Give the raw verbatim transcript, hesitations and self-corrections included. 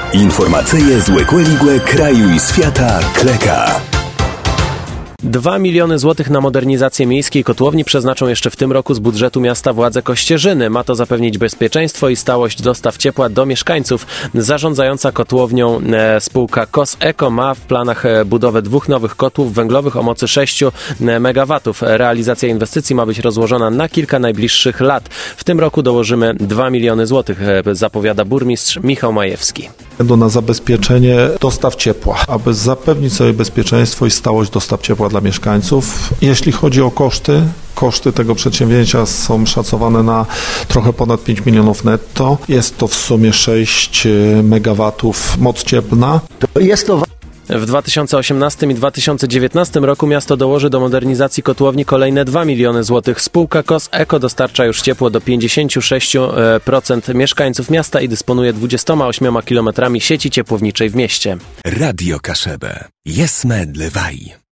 Informacyje z Łekłe kraju i świata Kleka. Dwa miliony złotych na modernizację miejskiej kotłowni przeznaczą jeszcze w tym roku z budżetu miasta władze Kościerzyny. Ma to zapewnić bezpieczeństwo i stałość dostaw ciepła do mieszkańców. Zarządzająca kotłownią e, spółka K O S Eko ma w planach e, budowę dwóch nowych kotłów węglowych o mocy sześciu megawatów. Realizacja inwestycji ma być rozłożona na kilka najbliższych lat. W tym roku dołożymy dwa miliony złotych, e, zapowiada burmistrz Michał Majewski. Na zabezpieczenie dostaw ciepła, aby zapewnić sobie bezpieczeństwo i stałość dostaw ciepła dla mieszkańców. Jeśli chodzi o koszty, koszty tego przedsięwzięcia są szacowane na trochę ponad pięć milionów netto. Jest to w sumie sześć megawatów moc cieplna. Jest to W dwa tysiące osiemnastym i dwa tysiące dziewiętnastym roku miasto dołoży do modernizacji kotłowni kolejne dwa miliony złotych. Spółka K O S Eko dostarcza już ciepło do pięćdziesiąt sześć procent mieszkańców miasta i dysponuje dwudziestoma ośmioma kilometrami sieci ciepłowniczej w mieście. Radio Kaszebę. Jesme dlewaj.